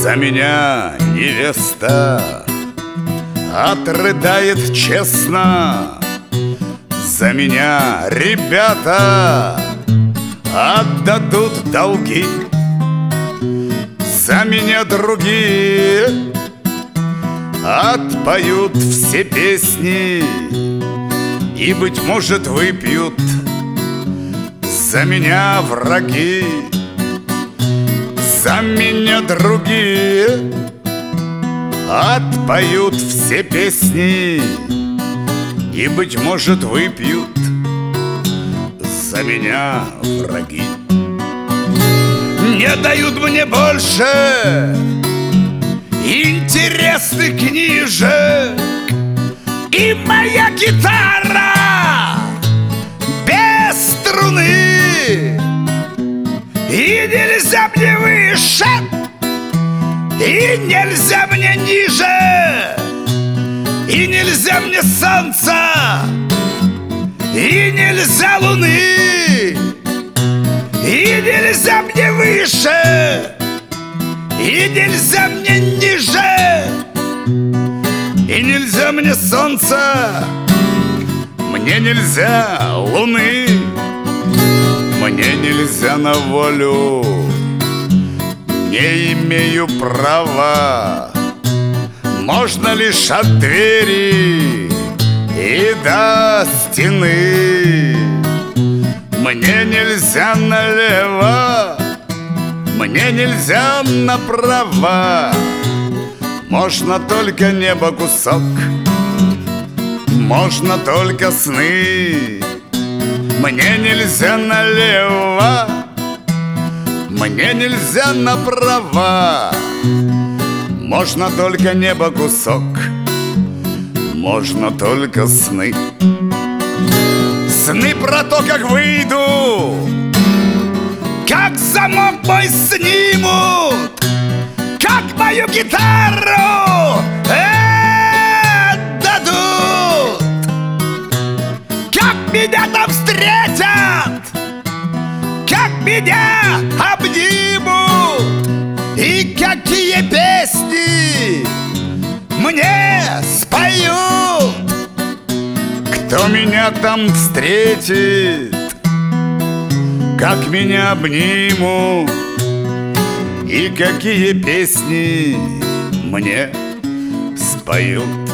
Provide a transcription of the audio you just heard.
За меня невеста отрыдает честно, за меня ребята отдадут долги, за меня другие отпоют все песни и, быть может, выпьют за меня враги. За меня другие отпоют все песни и, быть может, выпьют за меня враги. Не дают мне больше интересных книжек, и моя гитара без струны. И нельзя мне выше, и нельзя мне ниже, и нельзя мне солнца, и нельзя луны. И нельзя мне выше, и нельзя мне ниже, и нельзя мне солнца, мне нельзя луны. Мне нельзя на волю, не имею права. Можно лишь от двери и до стены. Мне нельзя налево, мне нельзя направо. Можно только небо кусок, можно только сны. Мне нельзя налево, мне нельзя направо. Можно только небо кусок, можно только сны. Сны про то, как выйду, как замок мой снимут, как мою гитару дадут, как меня там встретят, как меня обнимут, и какие песни мне споют. Кто меня там встретит, как меня обнимут, и какие песни мне споют.